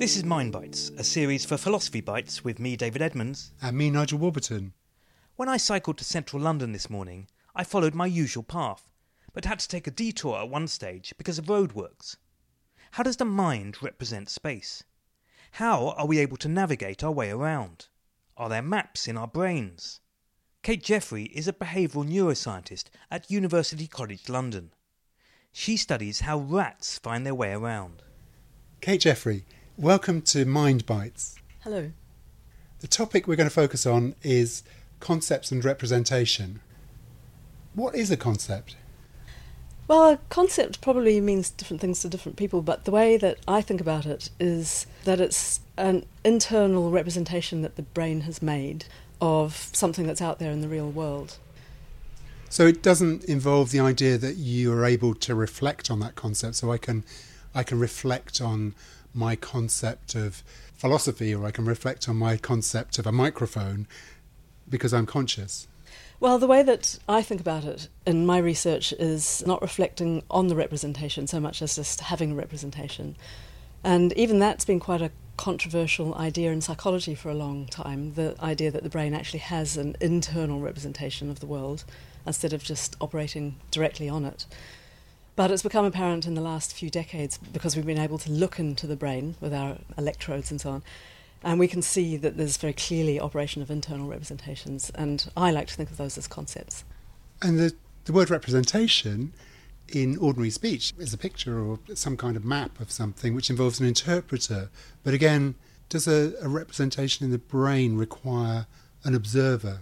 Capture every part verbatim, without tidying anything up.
This is Mind Bites, a series for Philosophy Bites with me, David Edmonds. And me, Nigel Warburton. When I cycled to central London this morning, I followed my usual path, but had to take a detour at one stage because of roadworks. How does the mind represent space? How are we able to navigate our way around? Are there maps in our brains? Kate Jeffrey is a behavioural neuroscientist at University College London. She studies how rats find their way around. Kate Jeffrey, welcome to Mind Bites. Hello. The topic we're going to focus on is concepts and representation. What is a concept? Well, a concept probably means different things to different people, but the way that I think about it is that it's an internal representation that the brain has made of something that's out there in the real world. So it doesn't involve the idea that you are able to reflect on that concept. So I can, I can reflect on my concept of philosophy, or I can reflect on my concept of a microphone because I'm conscious. Well, the way that I think about it in my research is not reflecting on the representation so much as just having a representation. And even that's been quite a controversial idea in psychology for a long time, the idea that the brain actually has an internal representation of the world instead of just operating directly on it. But it's become apparent in the last few decades because we've been able to look into the brain with our electrodes and so on, and we can see that there's very clearly operation of internal representations, and I like to think of those as concepts. And the, the word representation in ordinary speech is a picture or some kind of map of something which involves an interpreter. But again, does a, a representation in the brain require an observer?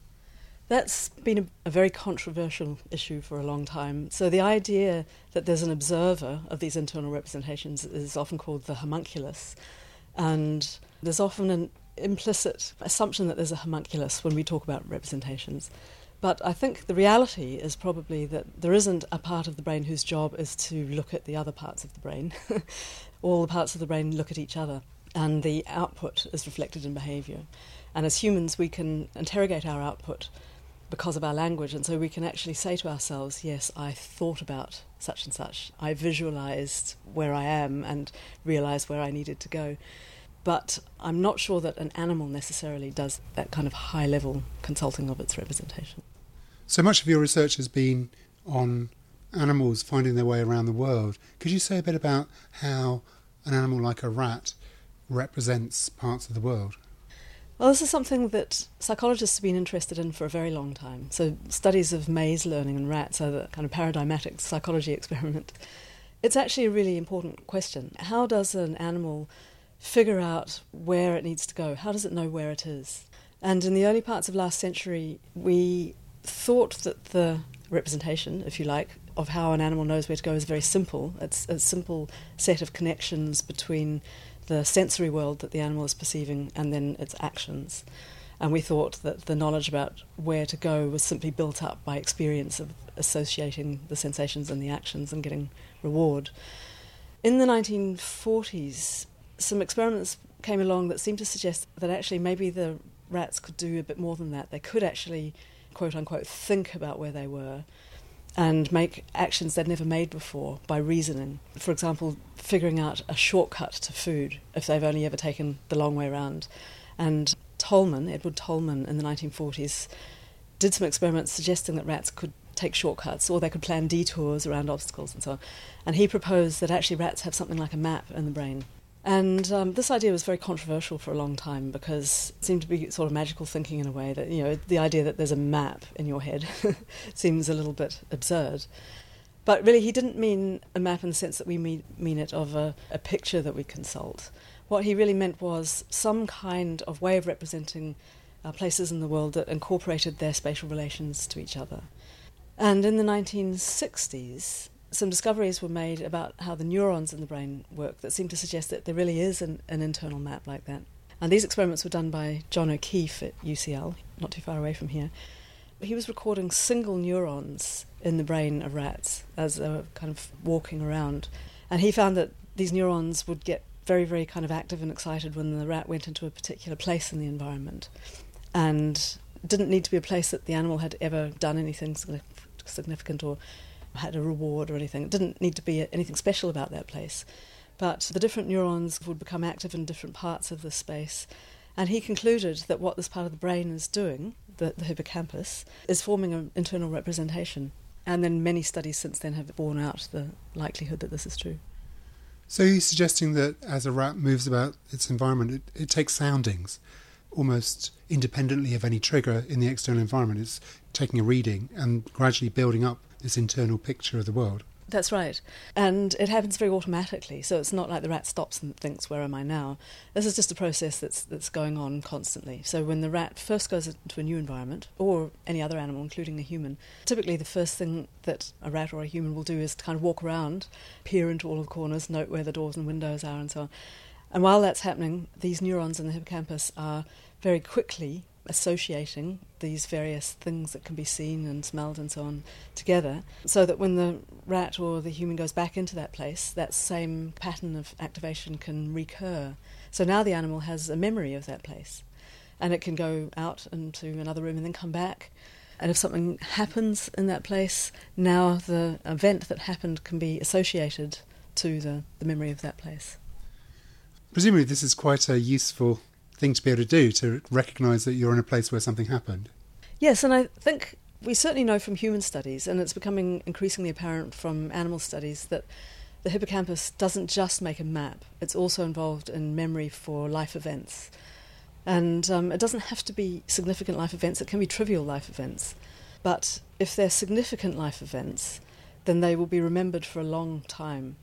That's been a, a very controversial issue for a long time. So the idea that there's an observer of these internal representations is often called the homunculus. And there's often an implicit assumption that there's a homunculus when we talk about representations. But I think the reality is probably that there isn't a part of the brain whose job is to look at the other parts of the brain. All the parts of the brain look at each other, and the output is reflected in behaviour. And as humans, we can interrogate our output because of our language, and so we can actually say to ourselves, yes, I thought about such and such, I visualised where I am and realised where I needed to go. But I'm not sure that an animal necessarily does that kind of high-level consulting of its representation. So much of your research has been on animals finding their way around the world. Could you say a bit about how an animal like a rat represents parts of the world? Well, this is something that psychologists have been interested in for a very long time. So studies of maze learning in rats are the kind of paradigmatic psychology experiment. It's actually a really important question. How does an animal figure out where it needs to go? How does it know where it is? And in the early parts of last century, we thought that the representation, if you like, of how an animal knows where to go is very simple. It's a simple set of connections between the sensory world that the animal is perceiving and then its actions. And we thought that the knowledge about where to go was simply built up by experience of associating the sensations and the actions and getting reward. In the nineteen forties, some experiments came along that seemed to suggest that actually maybe the rats could do a bit more than that. They could actually, quote-unquote, think about where they were and make actions they'd never made before by reasoning. For example, figuring out a shortcut to food if they've only ever taken the long way around. And Tolman, Edward Tolman, in the nineteen forties, did some experiments suggesting that rats could take shortcuts or they could plan detours around obstacles and so on. And he proposed that actually rats have something like a map in the brain. And um, this idea was very controversial for a long time because it seemed to be sort of magical thinking in a way that, you know, the idea that there's a map in your head seems a little bit absurd. But really he didn't mean a map in the sense that we mean, mean it of a, a picture that we consult. What he really meant was some kind of way of representing uh, places in the world that incorporated their spatial relations to each other. And in the nineteen sixties, some discoveries were made about how the neurons in the brain work that seem to suggest that there really is an, an internal map like that. And these experiments were done by John O'Keefe at U C L, not too far away from here. He was recording single neurons in the brain of rats as they were kind of walking around. And he found that these neurons would get very, very kind of active and excited when the rat went into a particular place in the environment. And it didn't need to be a place that the animal had ever done anything significant or had a reward or anything. It didn't need to be anything special about that place. but the different neurons would become active in different parts of the space. And he concluded that what this part of the brain is doing, the, the hippocampus, is forming an internal representation. And then many studies since then have borne out the likelihood that this is true. So he's suggesting that as a rat moves about its environment, it, it takes soundings almost independently of any trigger in the external environment. It's taking a reading and gradually building up this internal picture of the world. That's right. And it happens very automatically, so it's not like the rat stops and thinks, where am I now? This is just a process that's that's going on constantly. So when the rat first goes into a new environment, or any other animal, including a human, typically the first thing that a rat or a human will do is to kind of walk around, peer into all the corners, note where the doors and windows are and so on. And while that's happening, these neurons in the hippocampus are very quickly associating these various things that can be seen and smelled and so on together, so that when the rat or the human goes back into that place, that same pattern of activation can recur. So now the animal has a memory of that place, and it can go out into another room and then come back. And if something happens in that place, now the event that happened can be associated to the, the memory of that place. Presumably this is quite a useful thing to be able to do, to recognise that you're in a place where something happened. Yes, and I think we certainly know from human studies, and it's becoming increasingly apparent from animal studies, that the hippocampus doesn't just make a map, it's also involved in memory for life events. And um, it doesn't have to be significant life events, it can be trivial life events. But if they're significant life events, then they will be remembered for a long time.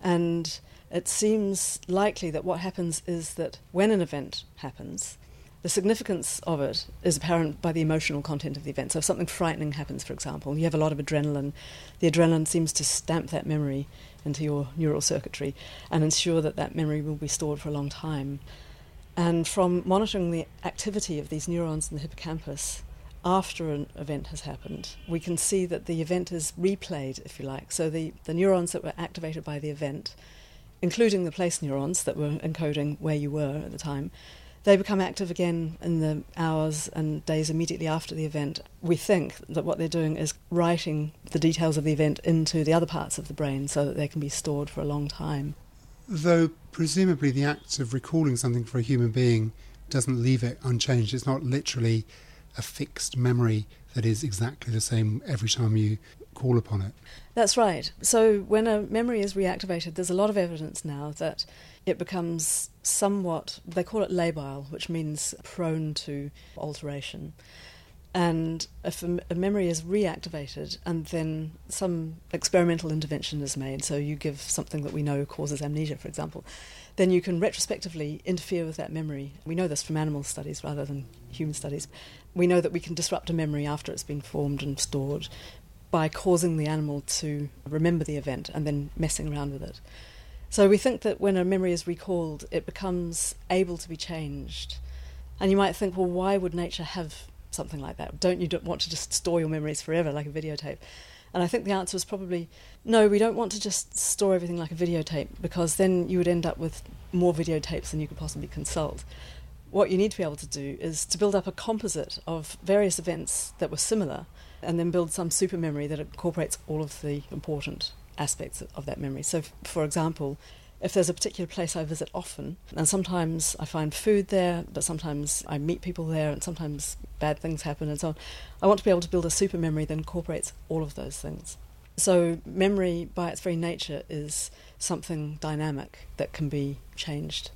And it seems likely that what happens is that when an event happens, the significance of it is apparent by the emotional content of the event. So if something frightening happens, for example, you have a lot of adrenaline, the adrenaline seems to stamp that memory into your neural circuitry and ensure that that memory will be stored for a long time. And from monitoring the activity of these neurons in the hippocampus after an event has happened, we can see that the event is replayed, if you like. So the, the neurons that were activated by the event, including the place neurons that were encoding where you were at the time, they become active again in the hours and days immediately after the event. We think that what they're doing is writing the details of the event into the other parts of the brain so that they can be stored for a long time. Though presumably the act of recalling something for a human being doesn't leave it unchanged. It's not literally a fixed memory that is exactly the same every time you call upon it. That's right. So when a memory is reactivated, there's a lot of evidence now that it becomes somewhat, they call it labile, which means prone to alteration. And if a, a memory is reactivated and then some experimental intervention is made, so you give something that we know causes amnesia, for example, then you can retrospectively interfere with that memory. We know this from animal studies rather than human studies. We know that we can disrupt a memory after it's been formed and stored by causing the animal to remember the event and then messing around with it. So we think that when a memory is recalled, it becomes able to be changed. And you might think, well, why would nature have something like that? Don't you want to just store your memories forever like a videotape? And I think the answer is probably, no, we don't want to just store everything like a videotape, because then you would end up with more videotapes than you could possibly consult. What you need to be able to do is to build up a composite of various events that were similar, and then build some super memory that incorporates all of the important aspects of that memory. So, for example, if there's a particular place I visit often, and sometimes I find food there, but sometimes I meet people there, and sometimes bad things happen and so on, I want to be able to build a super memory that incorporates all of those things. So memory, by its very nature, is something dynamic that can be changed.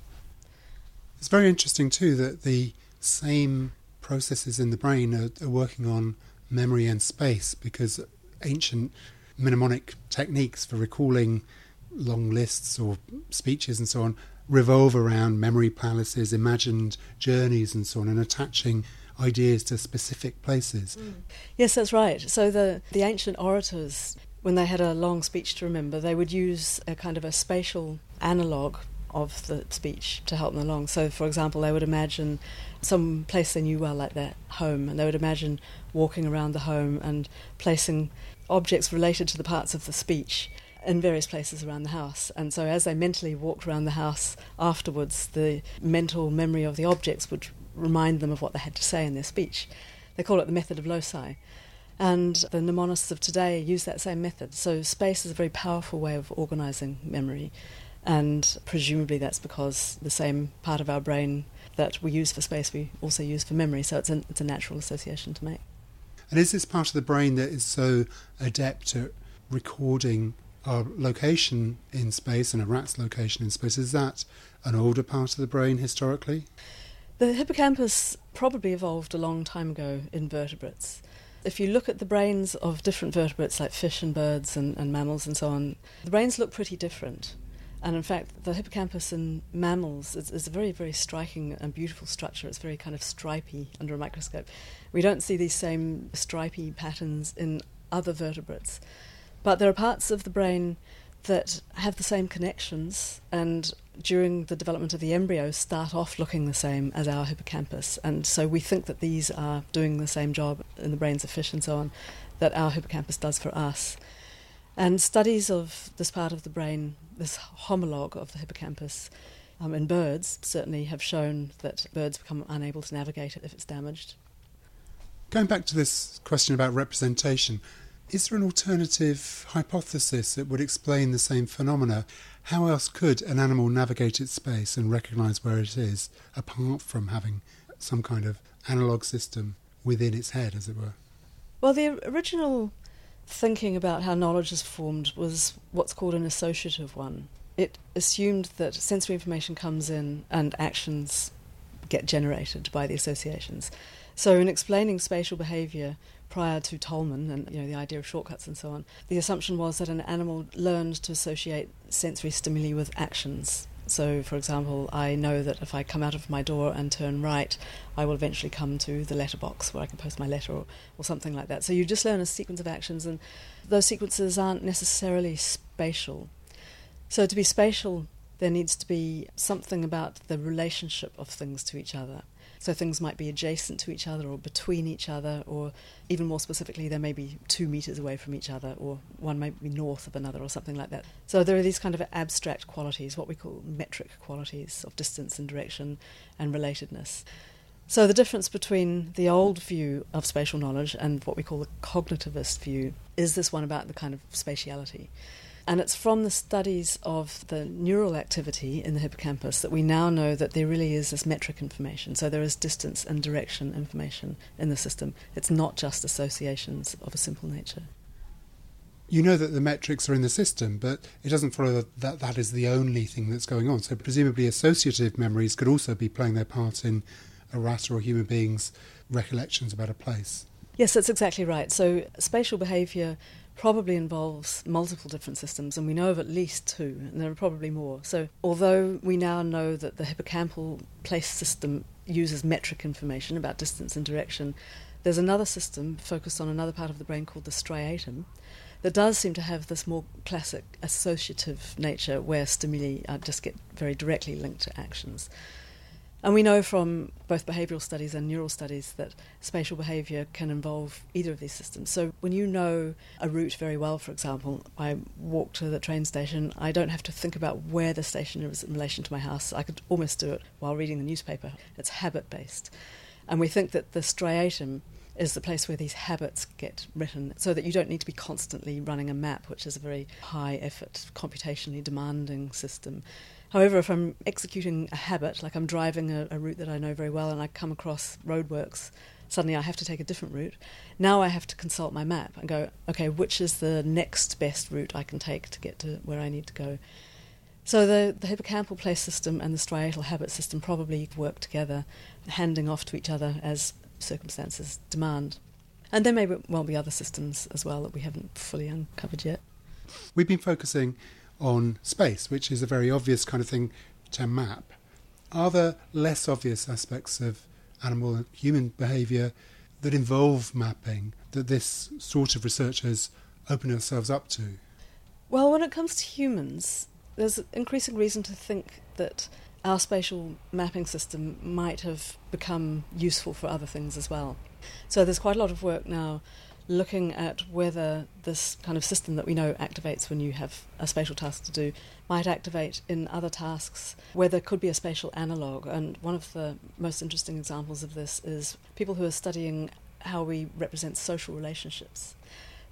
It's very interesting too that the same processes in the brain are, are working on memory and space, because ancient mnemonic techniques for recalling long lists or speeches and so on revolve around memory palaces, imagined journeys and so on, and attaching ideas to specific places. Mm. Yes, that's right. So the, the ancient orators, when they had a long speech to remember, they would use a kind of a spatial analogue of the speech to help them along. So, for example, they would imagine some place they knew well, like their home, and they would imagine walking around the home and placing objects related to the parts of the speech in various places around the house. And so as they mentally walked around the house afterwards, the mental memory of the objects would remind them of what they had to say in their speech. They call it the method of loci. And the mnemonists of today use that same method. So space is a very powerful way of organising memory. And presumably that's because the same part of our brain that we use for space we also use for memory, so it's a, it's a natural association to make. And is this part of the brain that is so adept at recording our location in space and a rat's location in space, is that an older part of the brain historically? The hippocampus probably evolved a long time ago in vertebrates. If you look at the brains of different vertebrates like fish and birds and, and mammals and so on, the brains look pretty different. And in fact, the hippocampus in mammals is, is a very, very striking and beautiful structure. It's very kind of stripy under a microscope. We don't see these same stripy patterns in other vertebrates. But there are parts of the brain that have the same connections and during the development of the embryo start off looking the same as our hippocampus. And so we think that these are doing the same job in the brains of fish and so on that our hippocampus does for us. And studies of this part of the brain, this homologue of the hippocampus, um, in birds certainly have shown that birds become unable to navigate it if it's damaged. Going back to this question about representation, is there an alternative hypothesis that would explain the same phenomena? How else could an animal navigate its space and recognise where it is, apart from having some kind of analogue system within its head, as it were? Well, the original thinking about how knowledge is formed was what's called an associative one. It assumed that sensory information comes in and actions get generated by the associations. So in explaining spatial behaviour prior to Tolman and you know the idea of shortcuts and so on, the assumption was that an animal learned to associate sensory stimuli with actions. So, for example, I know that if I come out of my door and turn right, I will eventually come to the letterbox where I can post my letter or, or something like that. So you just learn a sequence of actions, and those sequences aren't necessarily spatial. So to be spatial, there needs to be something about the relationship of things to each other. So things might be adjacent to each other or between each other, or even more specifically, they may be two metres away from each other, or one may be north of another or something like that. So there are these kind of abstract qualities, what we call metric qualities of distance and direction and relatedness. So the difference between the old view of spatial knowledge and what we call the cognitivist view is this one about the kind of spatiality. And it's from the studies of the neural activity in the hippocampus that we now know that there really is this metric information. So there is distance and direction information in the system. It's not just associations of a simple nature. You know that the metrics are in the system, but it doesn't follow that that is the only thing that's going on. So presumably associative memories could also be playing their part in a rat or a human being's recollections about a place. Yes, that's exactly right. So spatial behaviour probably involves multiple different systems, and we know of at least two, and there are probably more. So although we now know that the hippocampal place system uses metric information about distance and direction, there's another system focused on another part of the brain called the striatum that does seem to have this more classic associative nature where stimuli uh, just get very directly linked to actions. And we know from both behavioural studies and neural studies that spatial behaviour can involve either of these systems. So when you know a route very well, for example, I walk to the train station, I don't have to think about where the station is in relation to my house. I could almost do it while reading the newspaper. It's habit-based. And we think that the striatum is the place where these habits get written, so that you don't need to be constantly running a map, which is a very high-effort, computationally demanding system. However, if I'm executing a habit, like I'm driving a, a route that I know very well and I come across roadworks, suddenly I have to take a different route. Now I have to consult my map and go, okay, which is the next best route I can take to get to where I need to go? So the, the hippocampal place system and the striatal habit system probably work together, handing off to each other as circumstances demand. And there may well be other systems as well that we haven't fully uncovered yet. We've been focusing on space, which is a very obvious kind of thing to map. Are there less obvious aspects of animal and human behaviour that involve mapping that this sort of research has opened ourselves up to? Well, when it comes to humans, there's increasing reason to think that our spatial mapping system might have become useful for other things as well. So there's quite a lot of work now looking at whether this kind of system that we know activates when you have a spatial task to do might activate in other tasks where there could be a spatial analogue. And one of the most interesting examples of this is people who are studying how we represent social relationships.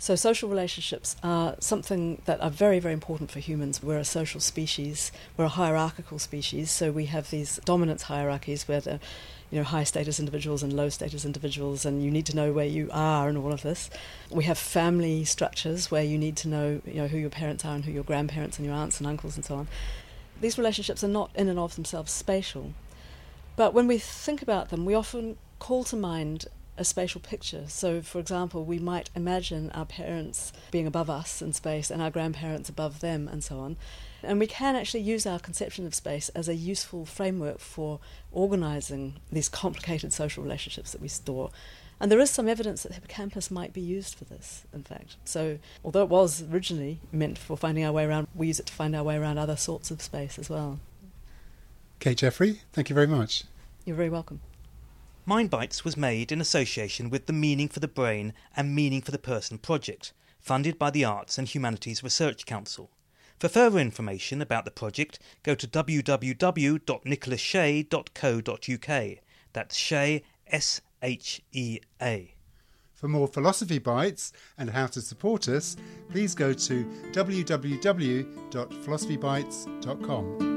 So social relationships are something that are very, very important for humans. We're a social species. We're a hierarchical species. So we have these dominance hierarchies where the, you know, high status individuals and low status individuals, and you need to know where you are and all of this. We have family structures where you need to know, you know, who your parents are and who your grandparents and your aunts and uncles and so on. These relationships are not in and of themselves spatial. But when we think about them, we often call to mind a spatial picture. So, for example, we might imagine our parents being above us in space and our grandparents above them and so on. And we can actually use our conception of space as a useful framework for organising these complicated social relationships that we store. And there is some evidence that the hippocampus might be used for this, in fact. So, although it was originally meant for finding our way around, we use it to find our way around other sorts of space as well. Kate Jeffrey, thank you very much. You're very welcome. Mind Bites was made in association with the Meaning for the Brain and Meaning for the Person project, funded by the Arts and Humanities Research Council. For further information about the project, go to w w w dot nicholas shea dot co dot u k. That's Shea, S H E A. For more Philosophy Bites and how to support us, please go to w w w dot philosophy bites dot com.